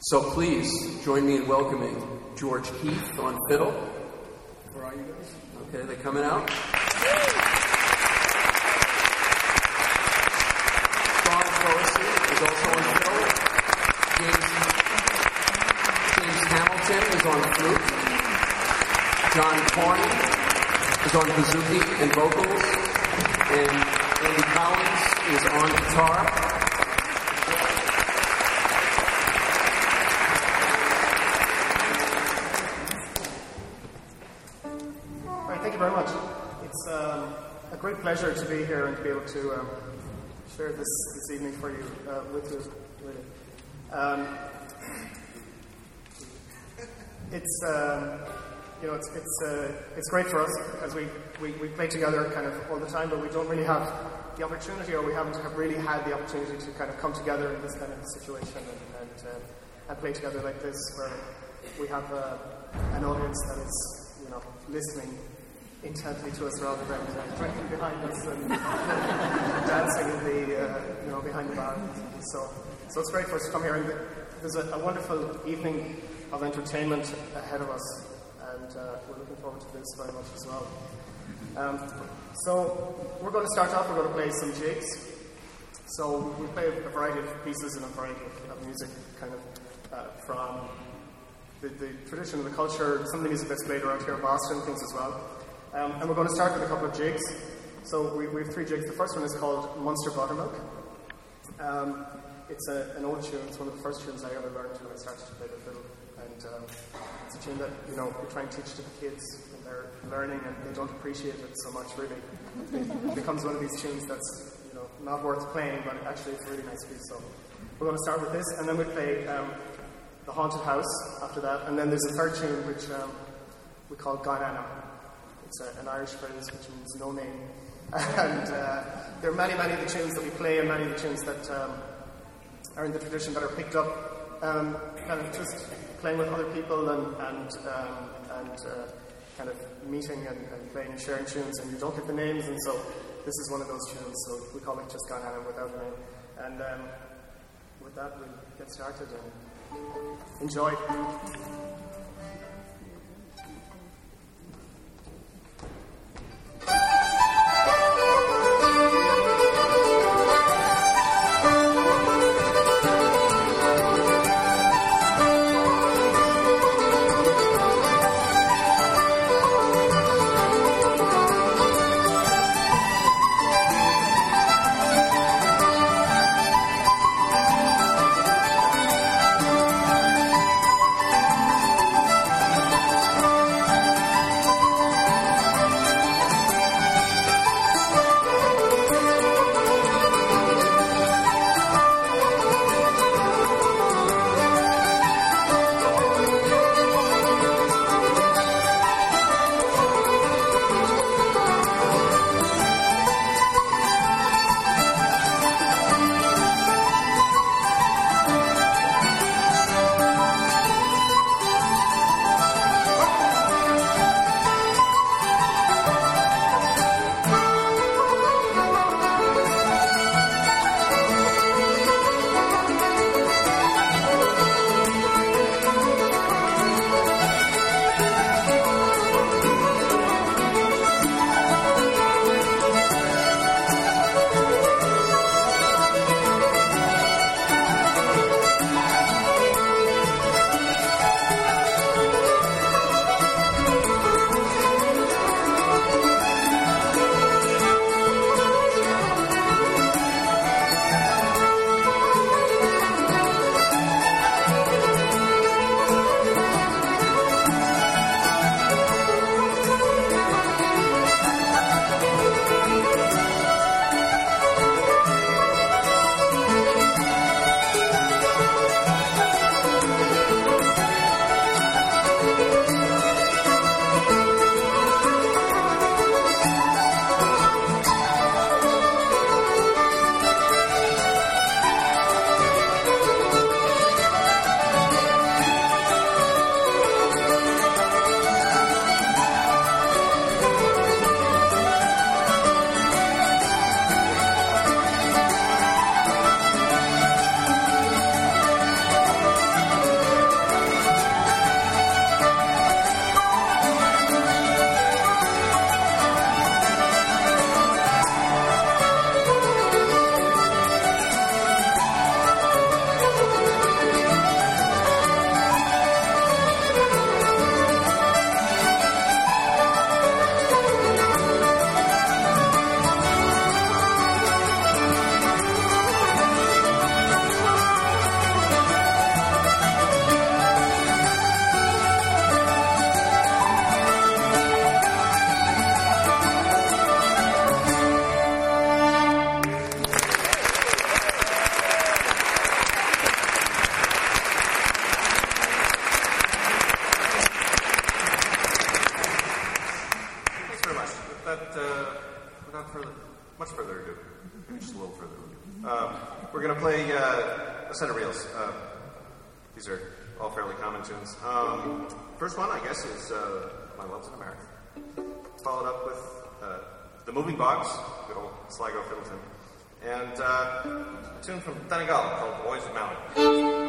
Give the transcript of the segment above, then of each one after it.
So please join me in welcoming George Keith on fiddle. Where are you guys? Okay, they're coming out. Sean Closey is also on fiddle. James Hamilton is on flute. John Corney is on bouzouki and vocals. And Andy Collins is on guitar. Thank you very much. It's a great pleasure to be here and to be able to share this evening for you with you. Really. It's great for us because we play together kind of all the time, but we don't really have the opportunity, or we haven't really had the opportunity to kind of come together in this kind of situation and play together like this, where we have an audience that is listening intently to us rather than drinking behind us and dancing in the behind the bar. So it's great for us to come here, and there's a wonderful evening of entertainment ahead of us, and we're looking forward to this very much as well. So we're going to start off. We're going to play some jigs. So we play a variety of pieces and a variety of music, kind of from the tradition of the culture. Some of the music that's played around here in Boston, things as well. And we're going to start with a couple of jigs. So we have 3 jigs. The first one is called Munster Buttermilk. It's an old tune. It's one of the first tunes I ever learned when I started to play the fiddle. And it's a tune that we try and teach to the kids when they're learning, and they don't appreciate it so much, really. It becomes one of these tunes that's not worth playing, but actually it's a really nice piece. So we're going to start with this, and then we play The Haunted House after that. And then there's a third tune which we call Guyana. It's an Irish phrase which means no name. And there are many of the tunes that we play, and many of the tunes that are in the tradition that are picked up kind of just playing with other people and kind of meeting and playing and sharing tunes, and you don't get the names, and so this is one of those tunes, so we call it just Guyana without a name. And with that, we'll get started and enjoy. further ado. We're going to play a set of reels. These are all fairly common tunes. First one, I guess, is My Love's in America. Followed up with The Moving Bogs, good old Sligo Fiddleton, and a tune from Donegal called Boys of Mallet.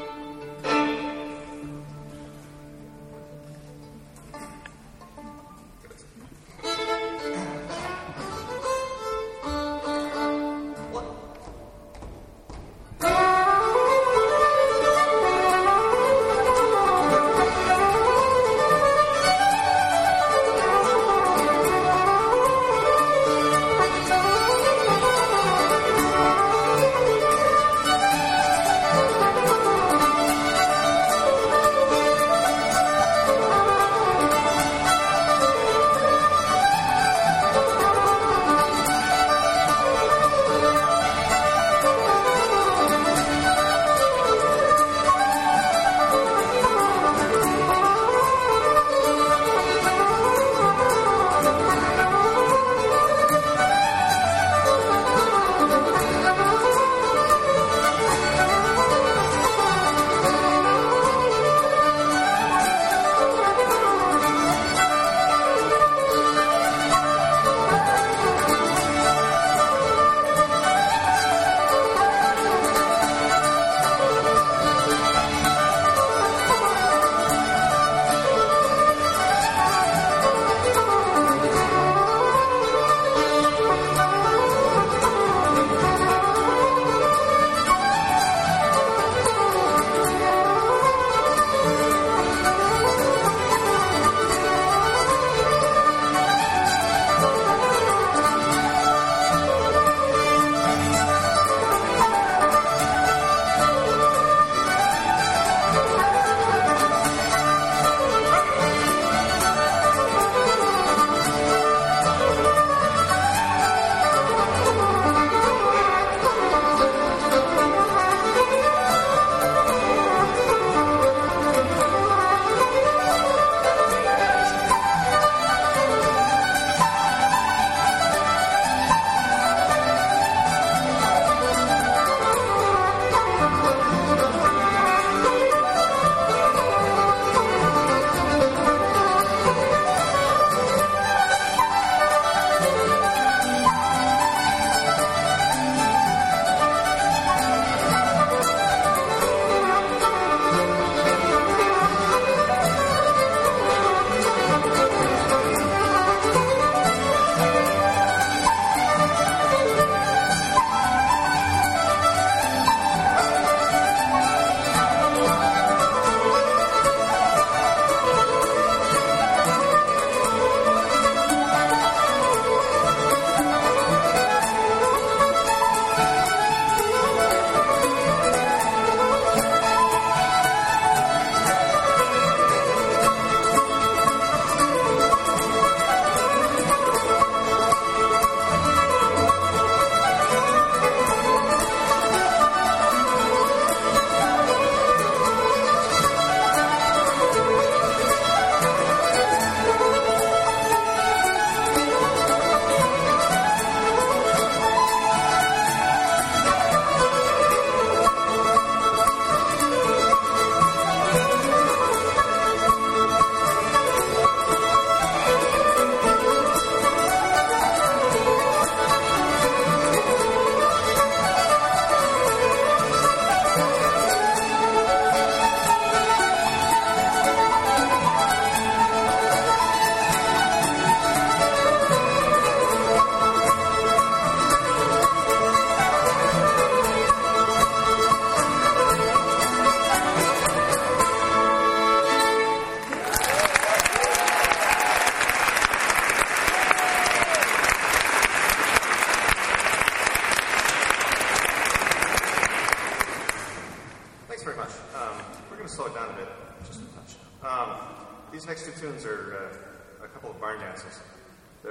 These next two tunes are a couple of barn dances. They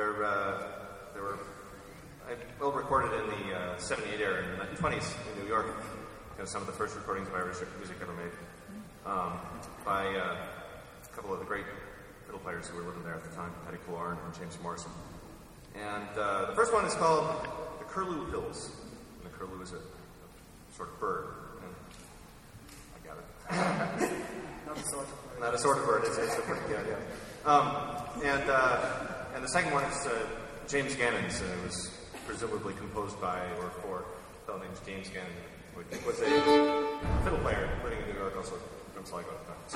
were well recorded in the 78 era, in the 1920s in New York. Some of the first recordings of Irish music ever made by a couple of the great fiddle players who were living there at the time, Paddy Pulloran and James Morrison. And the first one is called The Curlew Hills. And the curlew is a sort of bird. I got it. Not a sort of bird. Not a sort of bird. It's a pretty good, yeah. And the second one is James Gannon's. It was presumably composed by or for a fellow named James Gannon, which was a fiddle player living in New York, also from Sligo. So.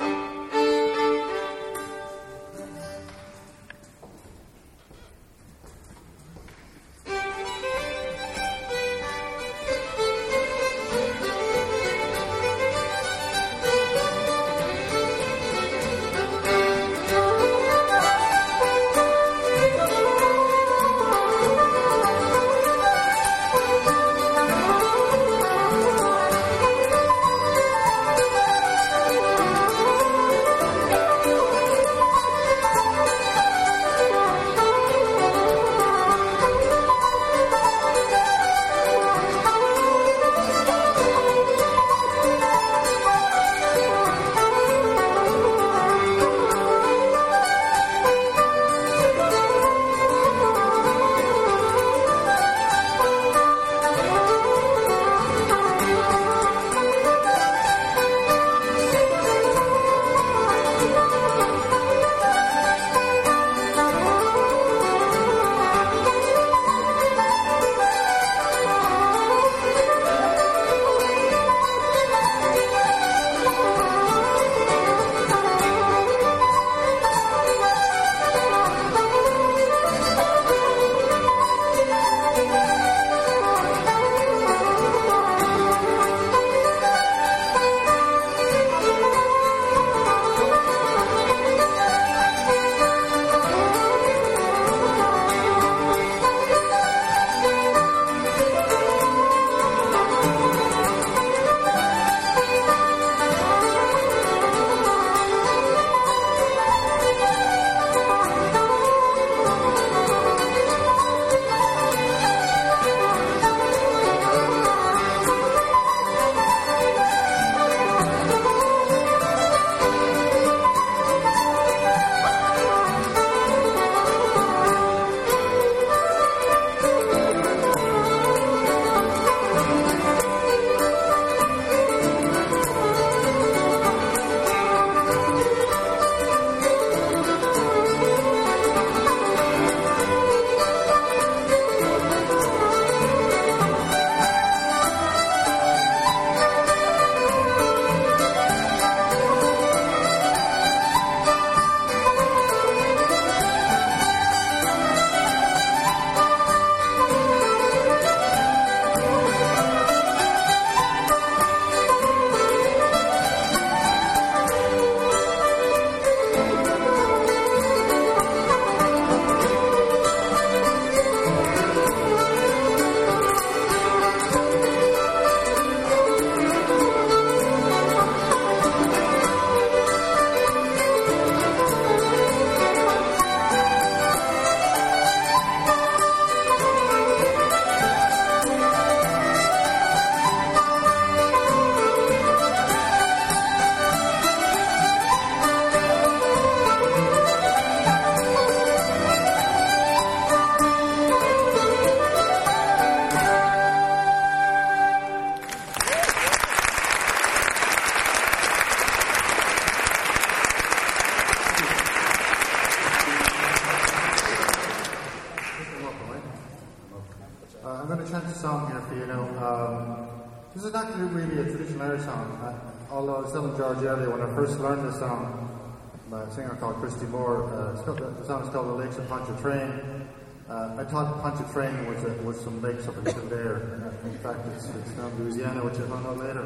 This is not really a traditional Irish song, although I was telling George earlier when I first learned this song by a singer called Christy Moore. The song is called The Lakes of Pontchartrain. I thought Pontchartrain was some lakes up in Kildare. In fact, it's now Louisiana, which I found out later.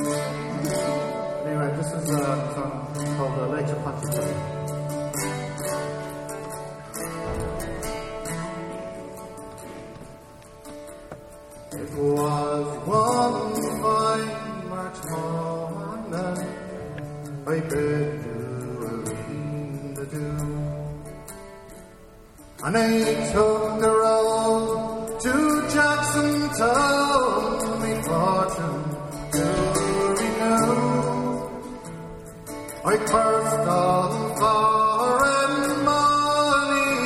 Anyway, this is a song called The Lakes of Pontchartrain. It was one fine March morning, I bid you a lean the dew, and I took the road to Jackson Town, me fortune to renew. I cursed all foreign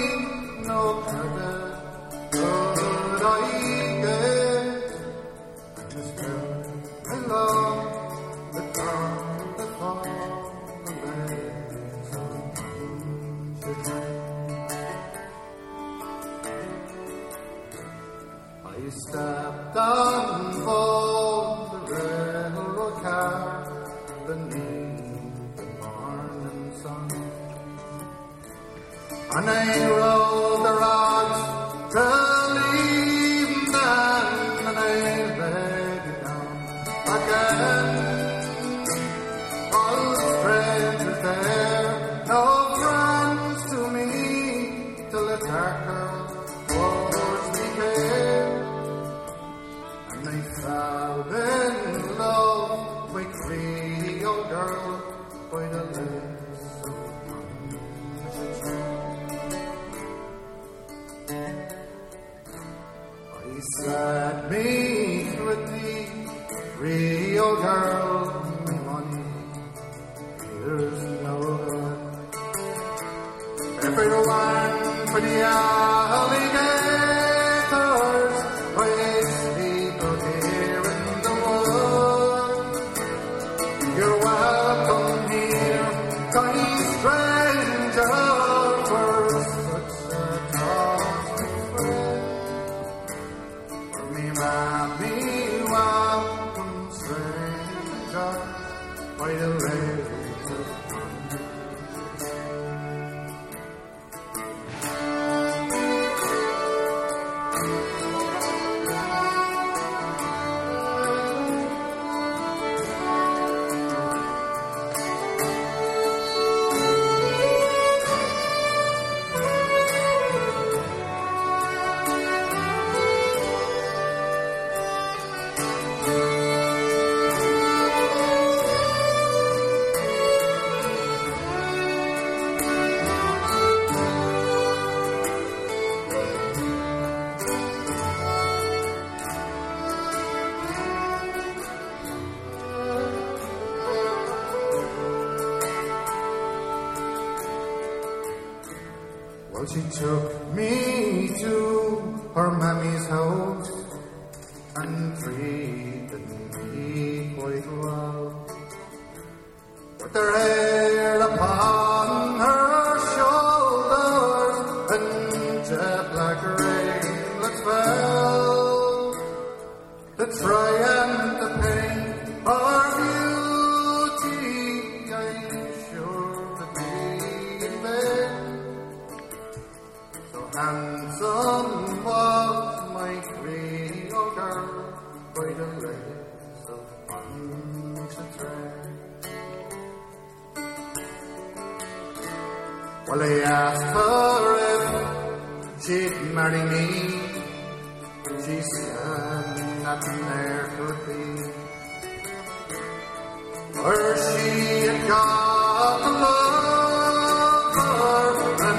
money, no credit could I get, And I rode the rocks to leave them, and I laid it down again. All strangers there, no friends to me, till the dark girl towards me came. And I fell in love with the old girl by the lakes of I said, meet with the real girl, my money, here's no good. If it weren't for the alligators, I'd sleep out here in the wood. You're welcome here, kind stranger, for such a talking friend. For me, mammy, welcome stranger, by the lakes of Well, she took me to her mammy's house and treated me quite well. With her hair upon her shoulders and jet black ringlets fell, to try and to paint her beauty, I'm sure to be in vain. Handsome was my Creole girl by the lakes of Pontchartrain. Well, I asked her if she'd marry me. She said nothing there could be, for she had got the lover and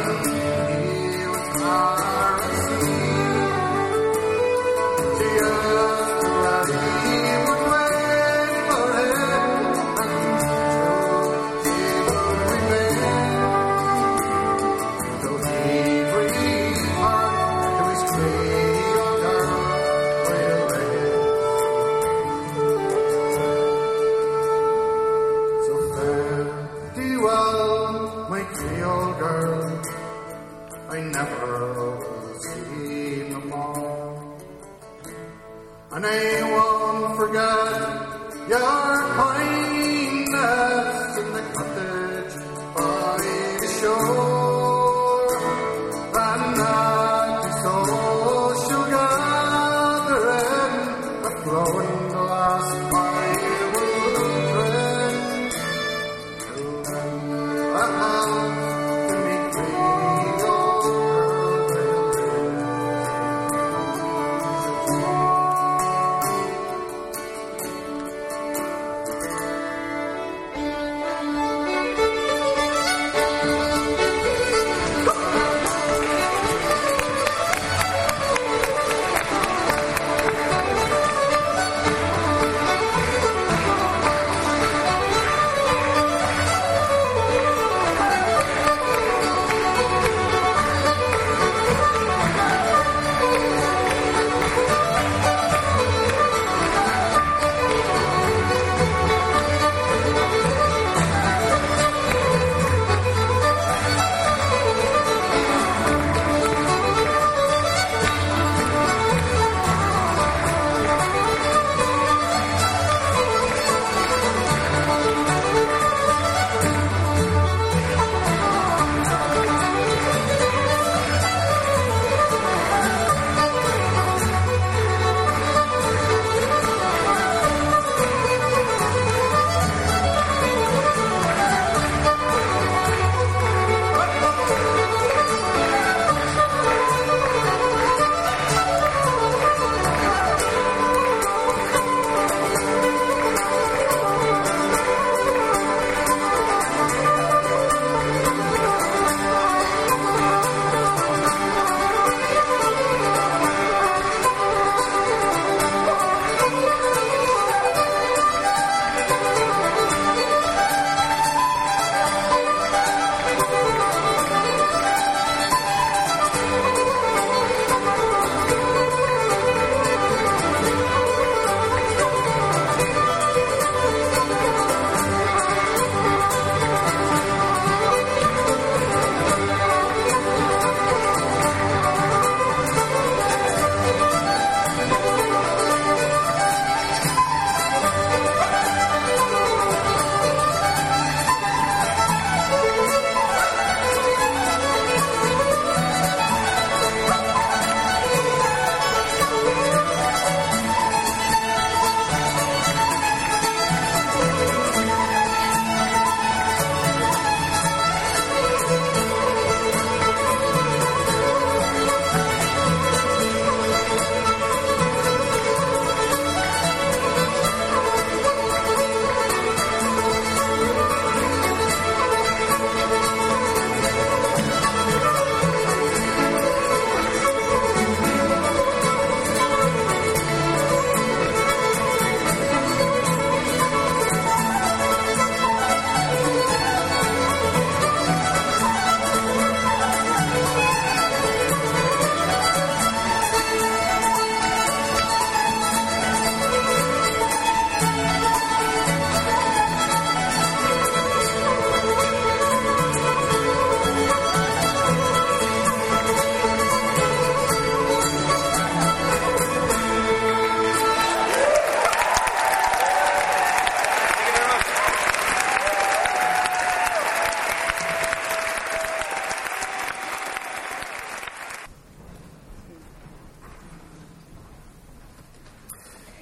I never will see no more, and I won't forget your kindness in the cottage by the shore, and at the social gathering, the flowing glass by the wood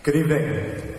Good evening.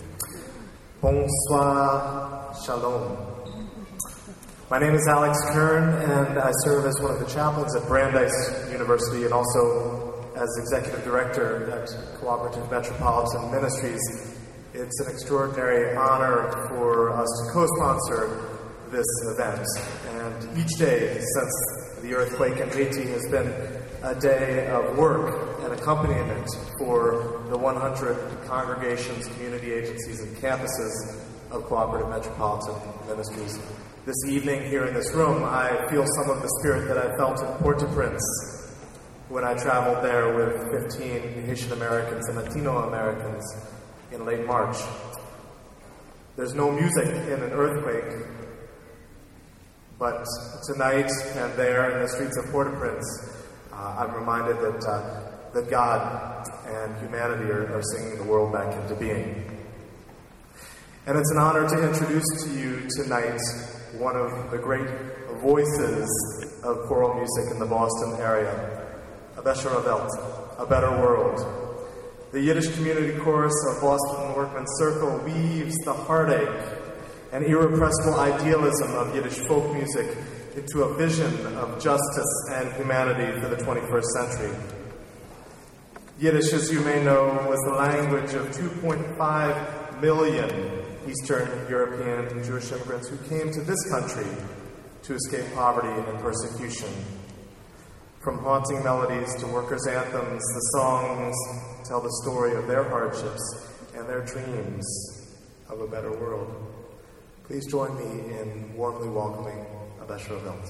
Bonsoir, shalom. My name is Alex Kern, and I serve as one of the chaplains at Brandeis University and also as executive director at Cooperative Metropolitan Ministries. It's an extraordinary honor for us to co-sponsor this event. And each day since the earthquake in Haiti has been a day of work and accompaniment for the 100 congregations, community agencies, and campuses of Cooperative Metropolitan Ministries. This evening here in this room, I feel some of the spirit that I felt in Port-au-Prince when I traveled there with 15 Haitian Americans and Latino Americans in late March. There's no music in an earthquake, but tonight and there in the streets of Port-au-Prince, I'm reminded that God and humanity are singing the world back into being. And it's an honor to introduce to you tonight one of the great voices of choral music in the Boston area, A Besser Welt, A Better World. The Yiddish Community Chorus of Boston Workmen's Circle weaves the heartache and irrepressible idealism of Yiddish folk music into a vision of justice and humanity for the 21st century. Yiddish, as you may know, was the language of 2.5 million Eastern European Jewish immigrants who came to this country to escape poverty and persecution. From haunting melodies to workers' anthems, the songs tell the story of their hardships and their dreams of a better world. Please join me in warmly welcoming A Besser Welt.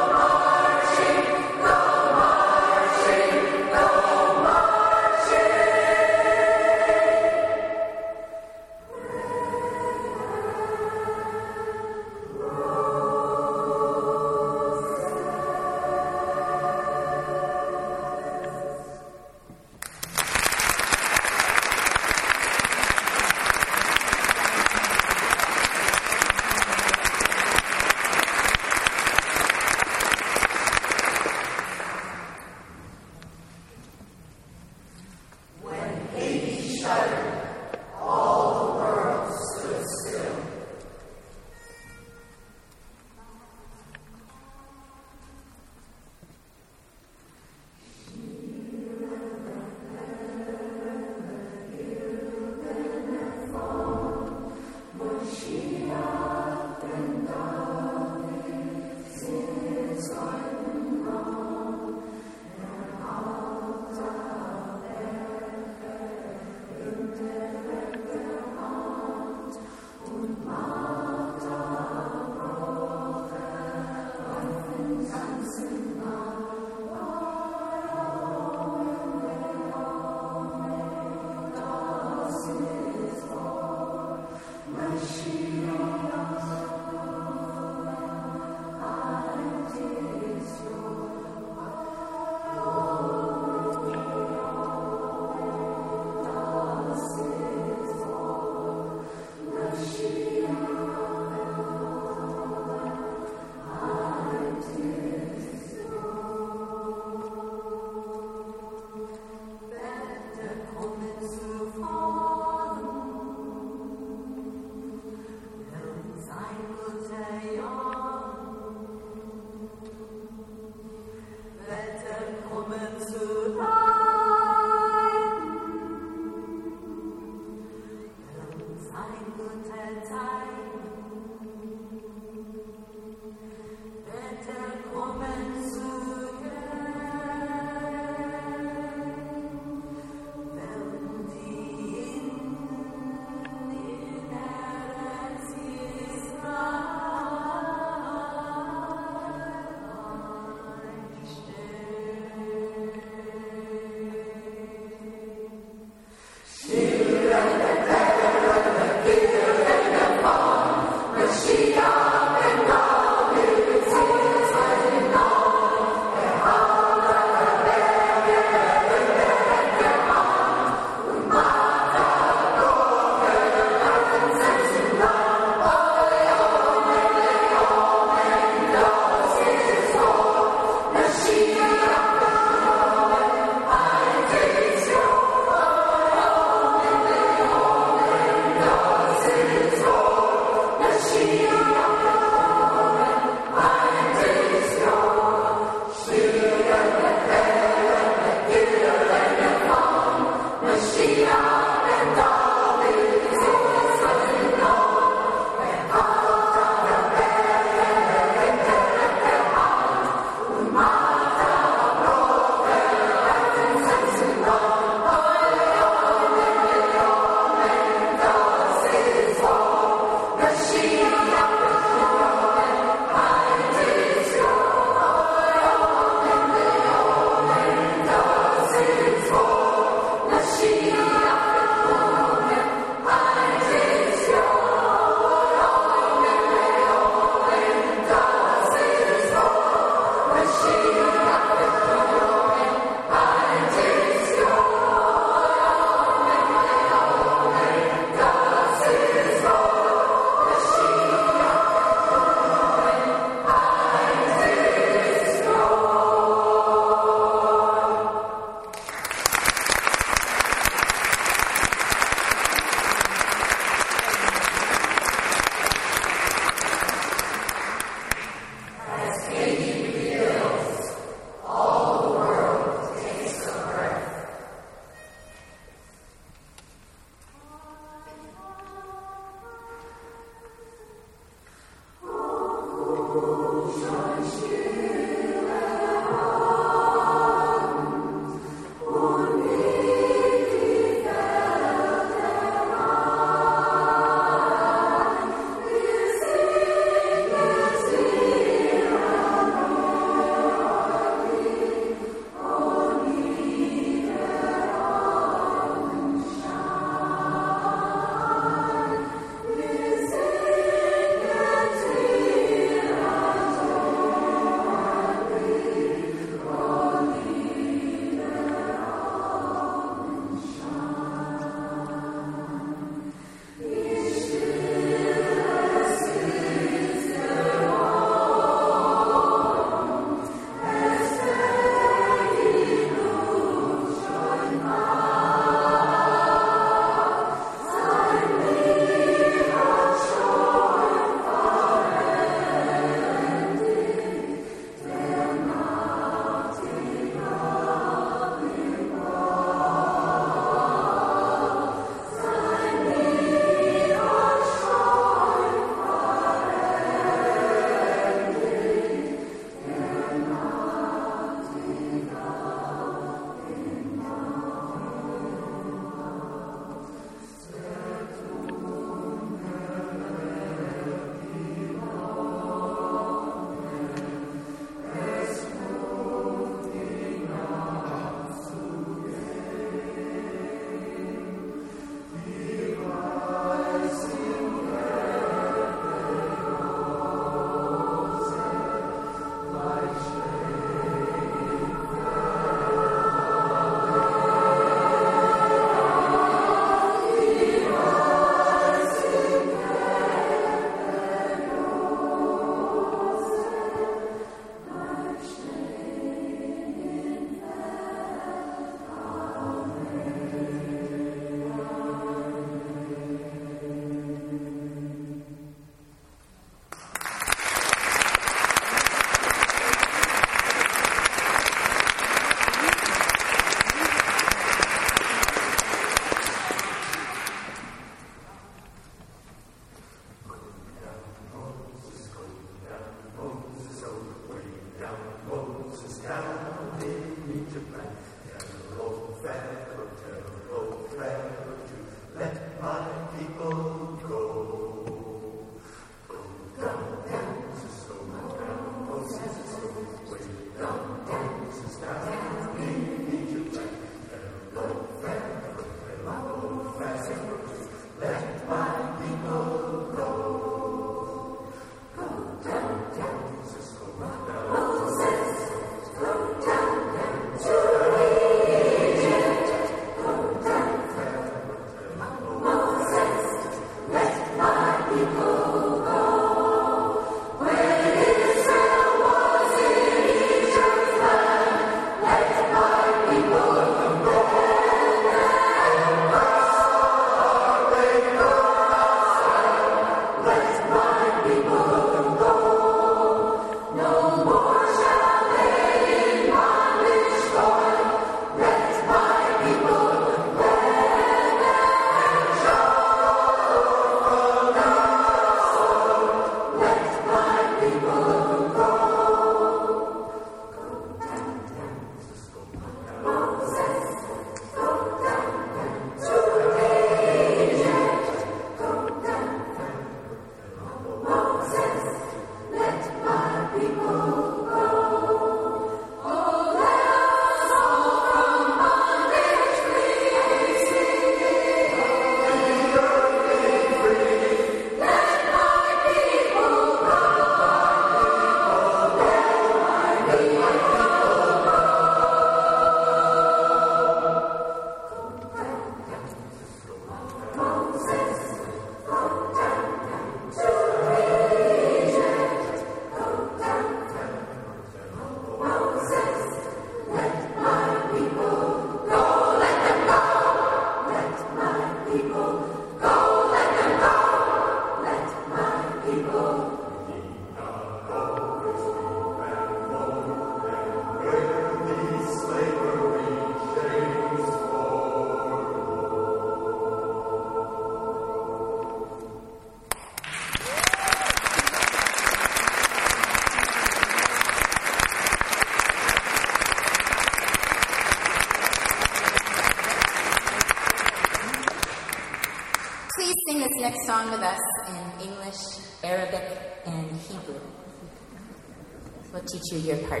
next song with us in English, Arabic, and Hebrew. We'll teach you your part.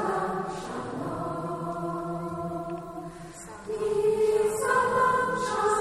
Shalom.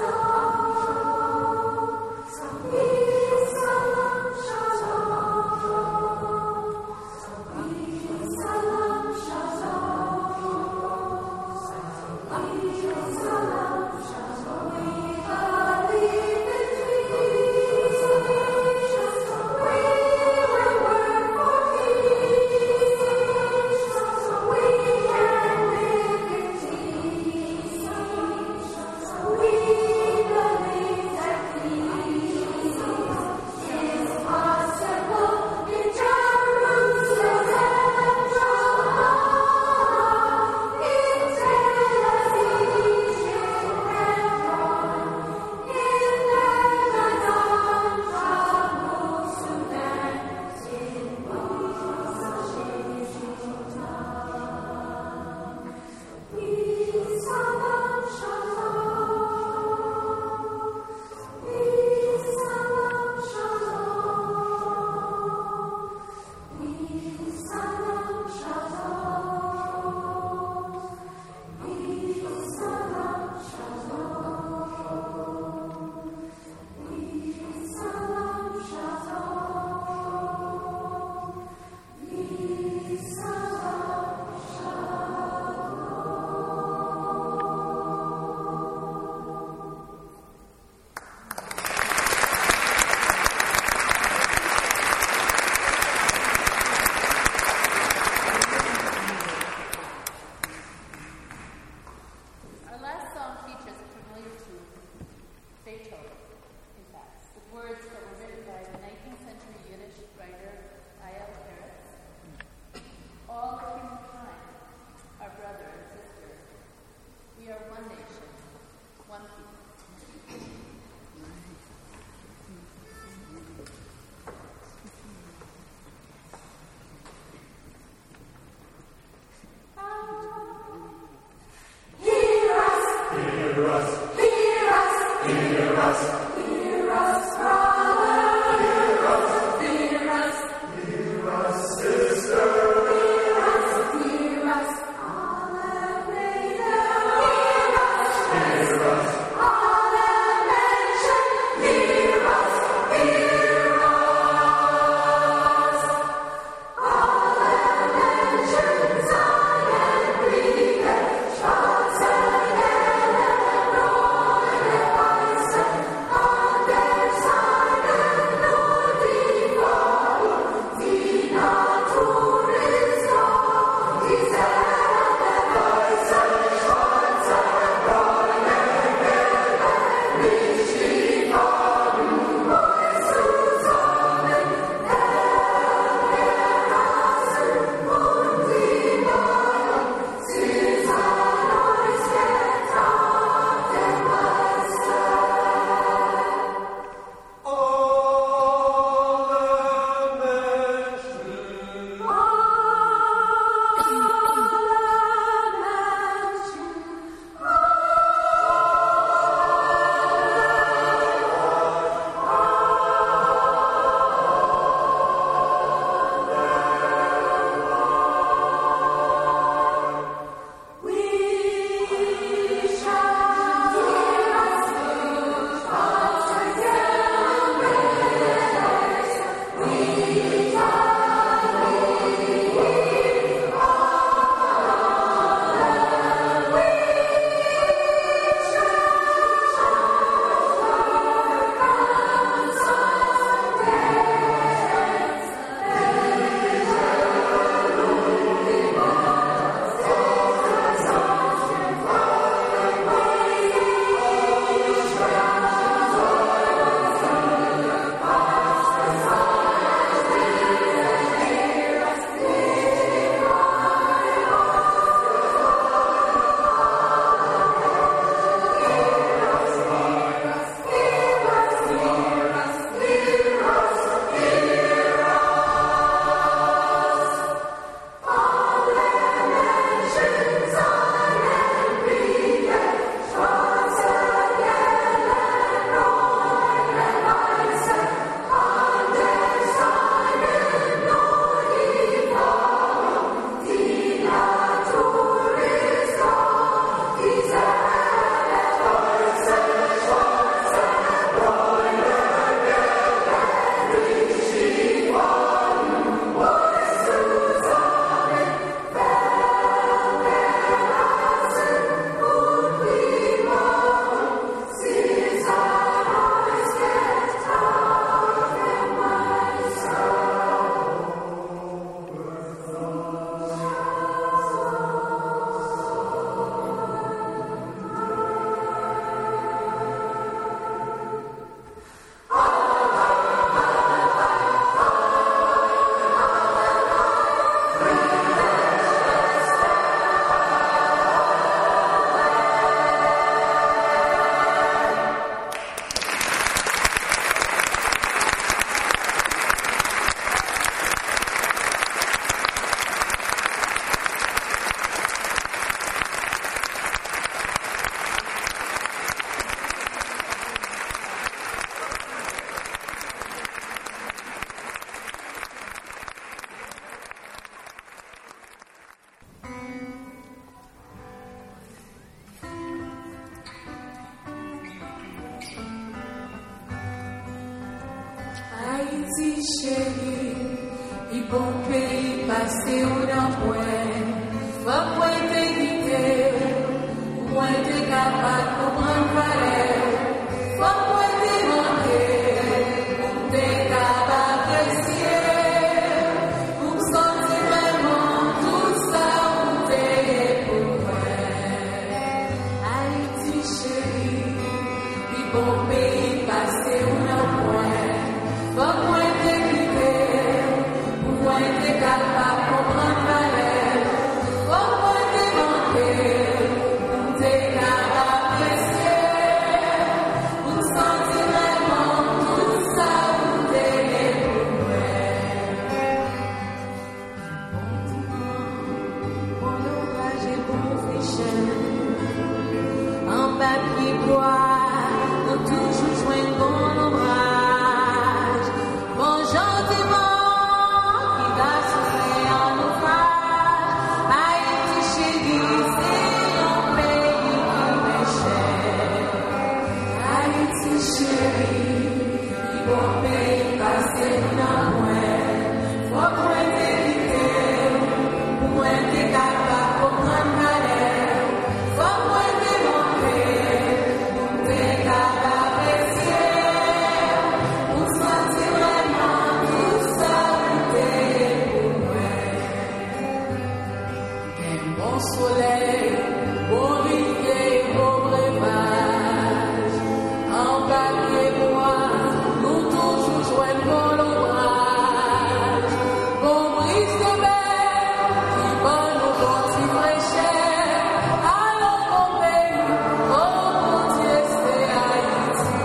chérie, il bon pays passé au nord-ouest, va point t'éviter, point t'es capable de comprendre palais, va point t'es manquer, t'es capable d'apprécier, pour sentir vraiment tout ça où t'es pour moi. Haïti chérie, il bon pays passé au nord-ouest, va point t'éviter, point t'es capable de comprendre palais, va point t'es manquer, t'es capable d'apprécier, pour sentir vraiment tout ça où t'es pour moi. Bon orage et bon fichier, en papier bois, nous toujours joindre bon ombrage, bon gentiment, qui va souffler en naufrage. Haïti chérie, c'est un pays qui m'est cher. Haïti chérie, il bon pays passé dans moi. Faut point t'éviter, point t'es capable de comprendre malheur. Faut point t'es manquer, t'es capable d'apprécier, pour sentir vraiment tout ça où t'es pour moi. Un bon soleil, bon rivière, beau breuvage, en papier bois, nous toujours joignent bon l'ombrage, bon brise de mer, qui bon nous bon si fraîcheur, allons mon pays, oh mon Dieu c'est Haïti.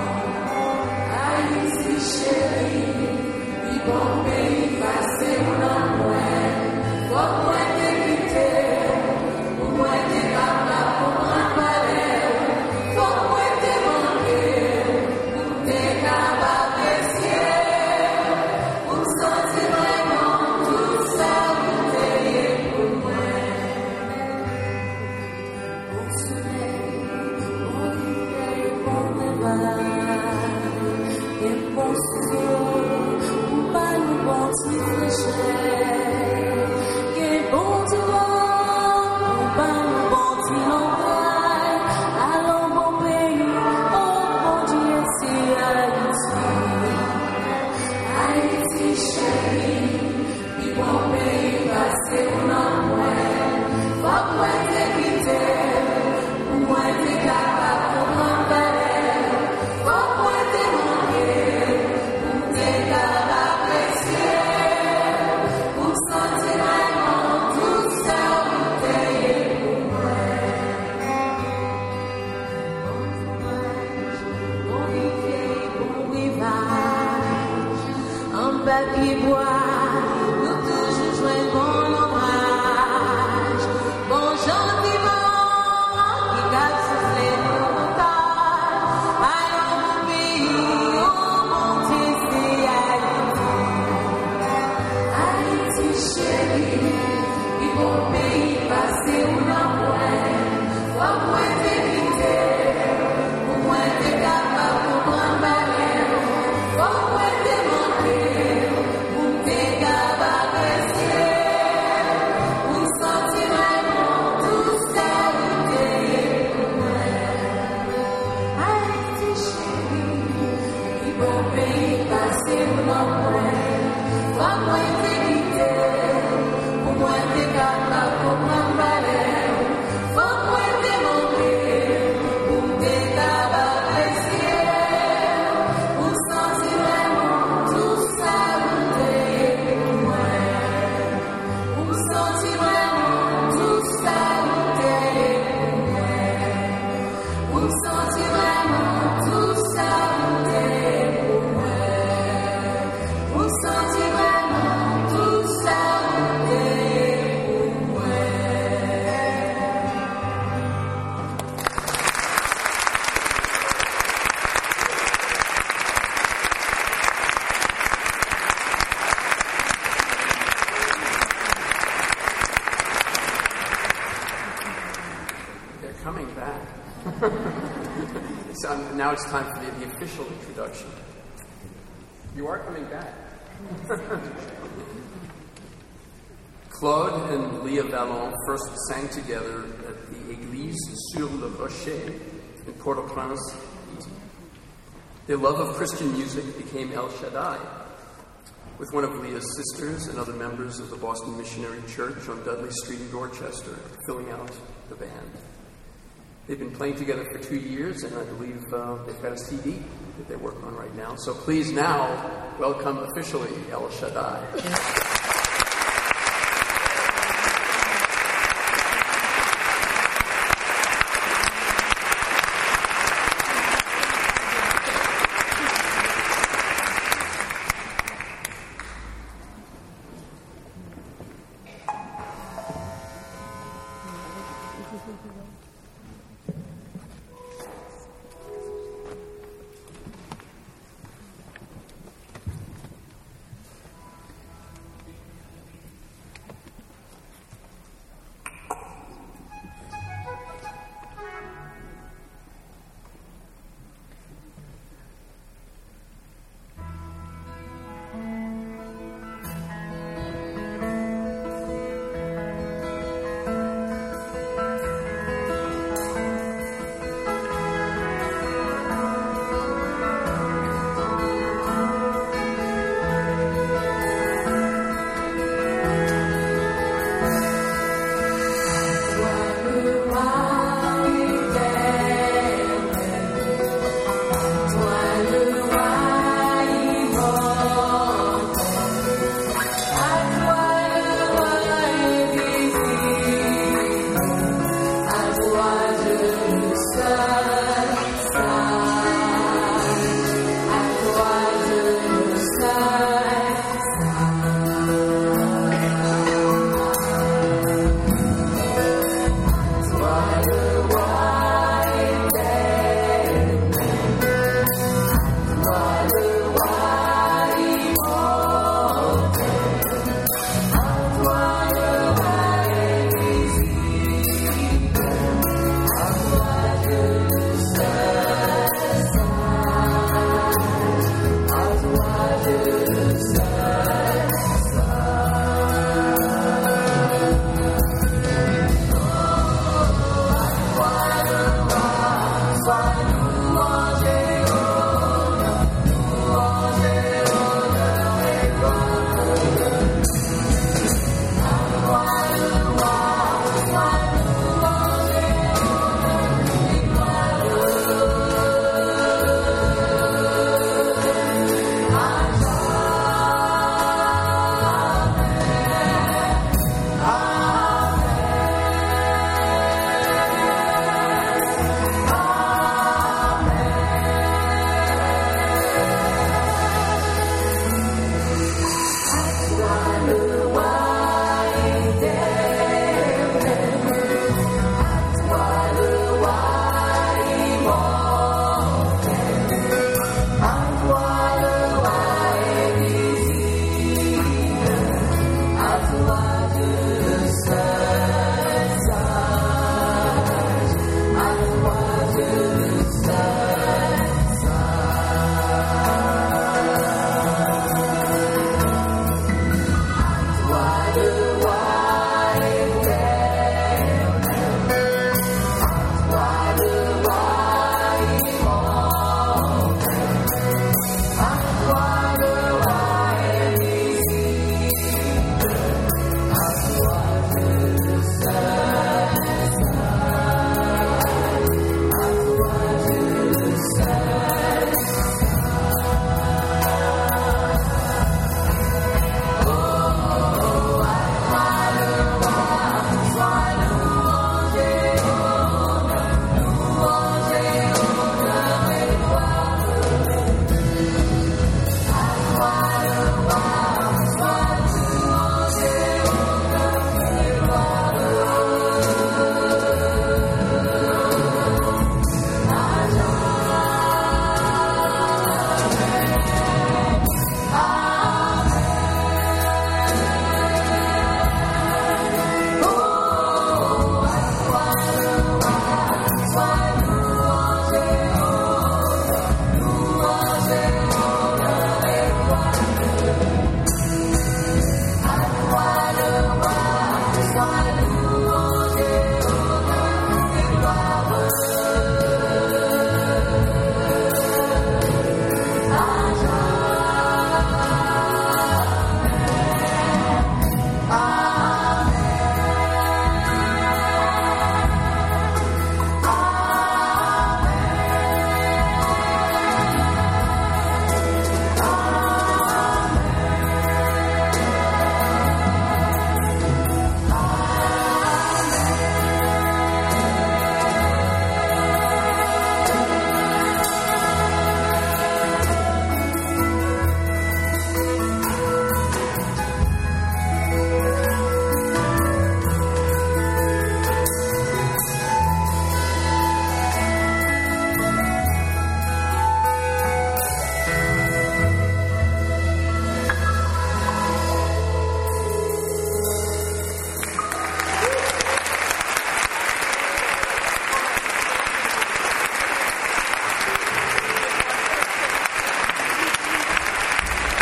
Haïti chérie, il bon pays passé dans moi, faut point t'éviter, point t'es capable de comprendre palais, faut point t'es manquer, t'es capable d'apprécier, pour sentir vraiment tout ça où t'es pour moi. Bon soleil, bon hiver, bon breuvage, et bon studio, pour pas nous bon si fraîcheur, et bon divan, pour pas nous bon si l'ombrage, allons mon pays, oh mon Dieu c'est Haïti. Haïti chérie, il bon pays passé au nord-ouest, faut point t'éviter, point t'es capable de comprendre palais, faut point t'es manquer, t'es capable d'apprécier, pour sentir vraiment tout ça où t'es pour moi. Bon rivière, bon rivage, en papier bois, nous toujours joignent bon ombrage, bon gentiment, qui garde souffler nos montages, allons mon pays, oh mon Dieu c'est Haïti. Haïti chérie, il bon pays passé au nord-ouest, faut point t'éviter, point t'es capable de comprendre palais, faut point t'es manquer, t'es capable d'apprécier, pour sentir vraiment tout ça où t'es pour moi. Haïti chérie, il bon pays passé au nord-ouest, faut point t'éviter, point t'es capable de comprendre palais, faut point t'es manquer, t'es capable d'apprécier, pour sentir vraiment tout ça où t'es pour moi. Pour sentir vraiment tout ça où t'es pour moi. Pour sentir vraiment tout ça où t'es pour moi. Pour sentir vraiment tout ça où t'es pour moi. They're coming back. So now it's time for the official introduction. You are coming back. Claude and Leah Vallon first sang together at the Église sur le Rocher in Port-au-Prince, Haiti. Their love of Christian music became El Shaddai, with one of Leah's sisters and other members of the Boston Missionary Church on Dudley Street in Dorchester filling out the band. They've been playing together for 2 years, and I believe they've got a CD that they're working on right now. So please now welcome officially El Shaddai.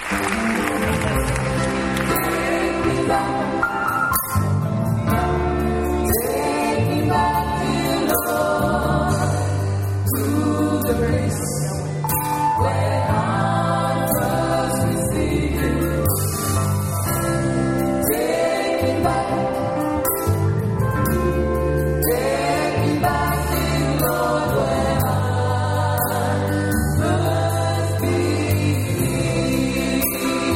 Take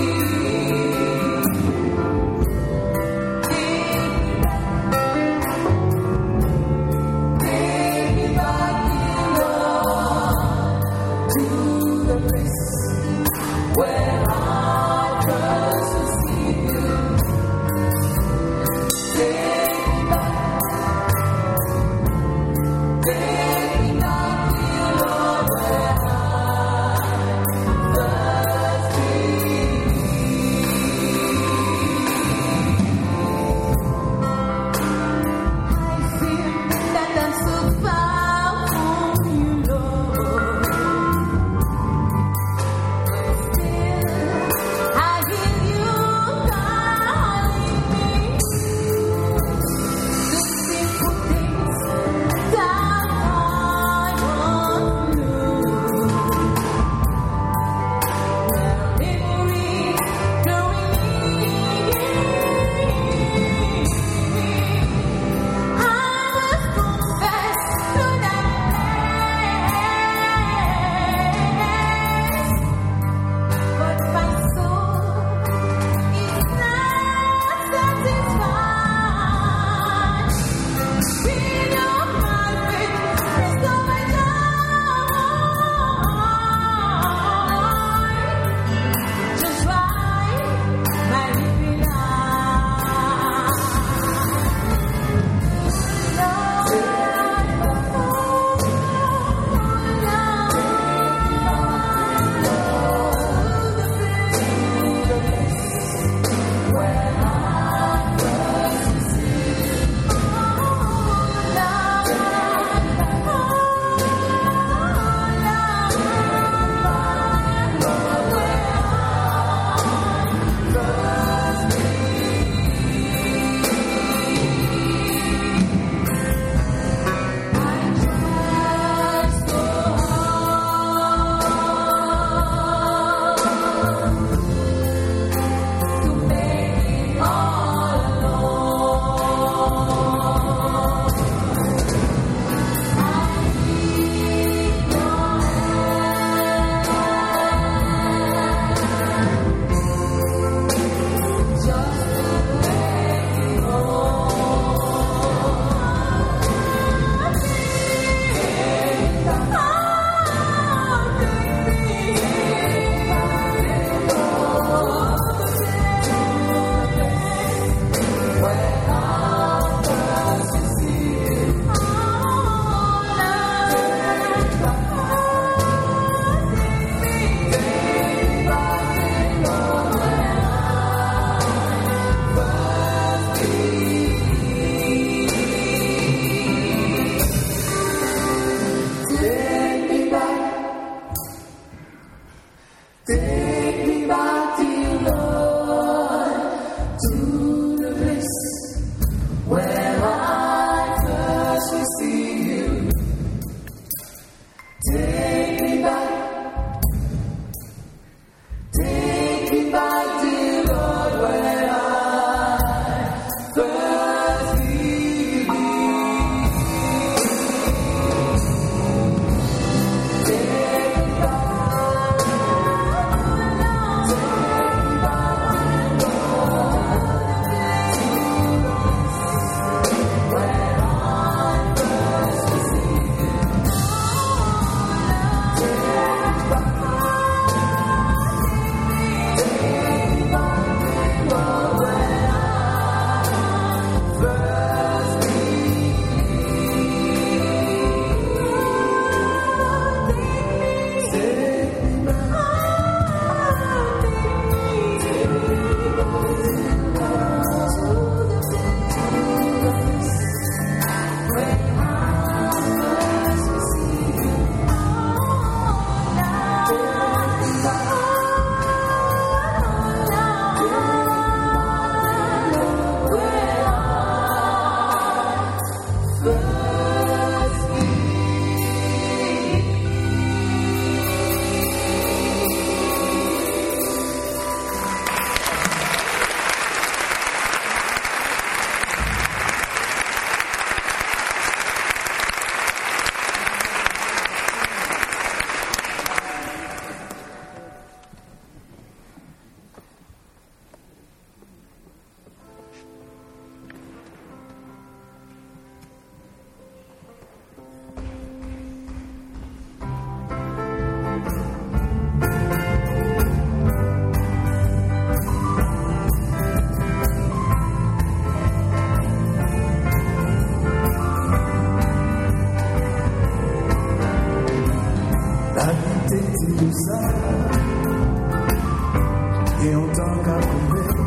et on t'en qu'à trouver.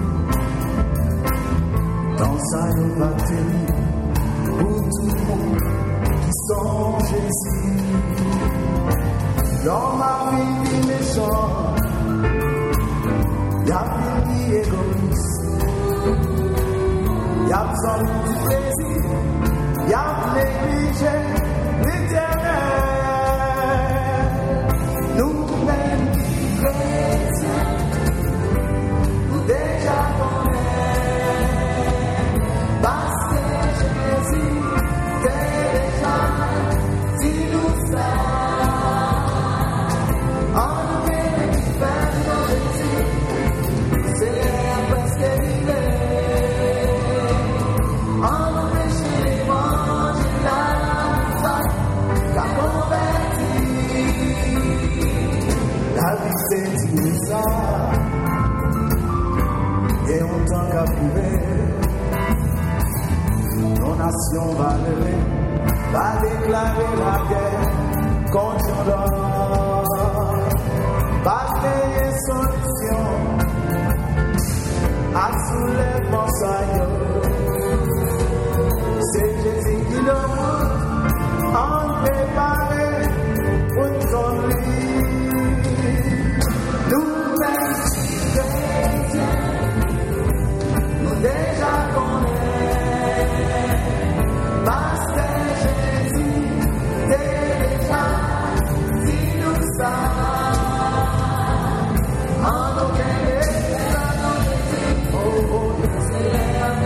Dans ça, il va tenir pour tout le monde qui sont Jésus. Dans ma vie, il méchant, y'a plus qui égoïste, y'a besoin de plaisir, y'a négligé l'éternel. Nous-mêmes qui chrétiens, nous déjà connaissons, parce que Jésus t'est déjà dit nous ça. En nous qui fait nos Jésus, c'est presque arrivé. En nous péché l'évangile à la qu'a converti. La vie c'est dit ça, et on t'en qu'a prouvé. Nos nations va lever, va déclarer la guerre contre l'homme, va créer solution à soulèvement ça. C'est Jésus qui le montre, en préparé pour ton lit. Nous-mêmes, chrétiens, nous déjà connaissons, parce que Jésus t'est déjà dit nous ça. En aucun des oh, c'est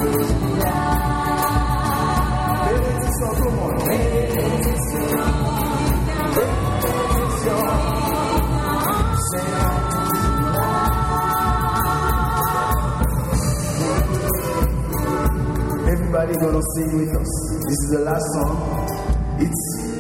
Bénédiction, tout le monde. Everybody gonna sing with us. This is the last song. It's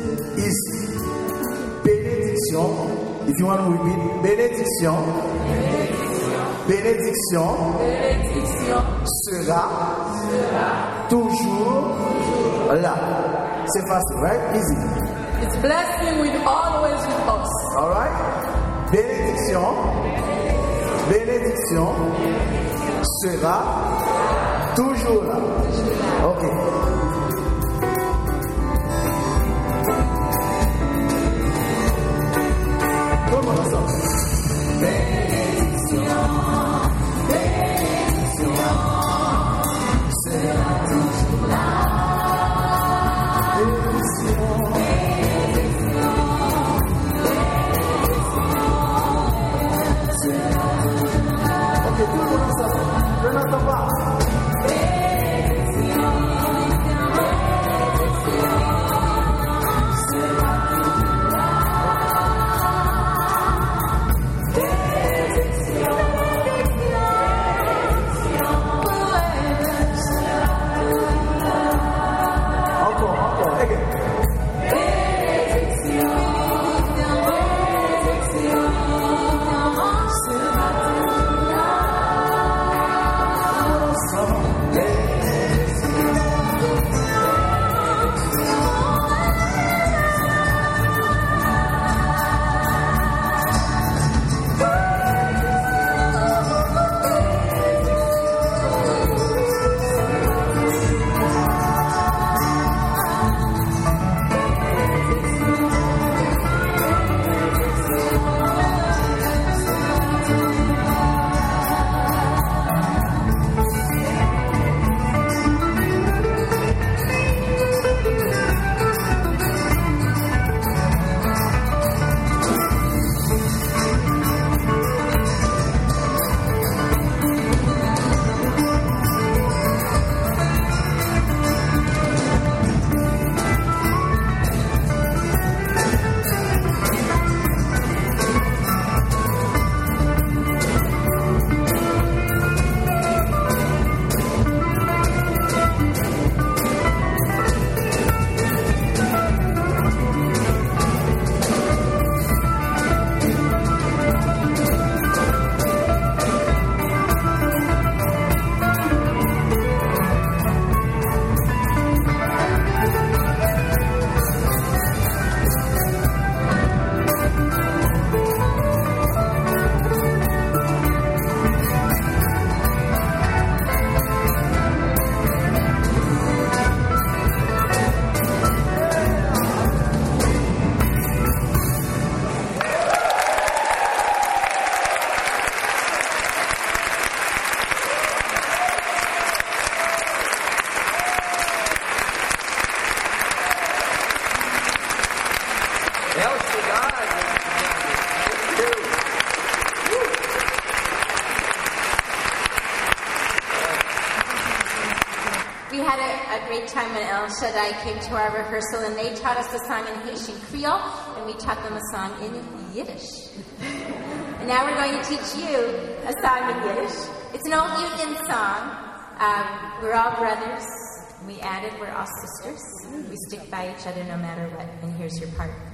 bénédiction. If you want to repeat, bénédiction. Bénédiction. Sera. Toujours. Là. C'est facile, right? Easy. It's blessing will always with us. Alright? Bénédiction. Bénédiction. Sera. Toujours là. Ok. Comment ça? Bénédiction, bénédiction, sera toujours là. Bénédiction, bénédiction, bénédiction, sera toujours là. Ok, tout le monde ensemble. Je n'entends pas. Time when El Shaddai came to our rehearsal, and they taught us a song in Haitian Creole, and we taught them a song in Yiddish. And now we're going to teach you a song in Yiddish. It's an old union song. We're all brothers. We added we're all sisters. We stick by each other no matter what. And here's your part.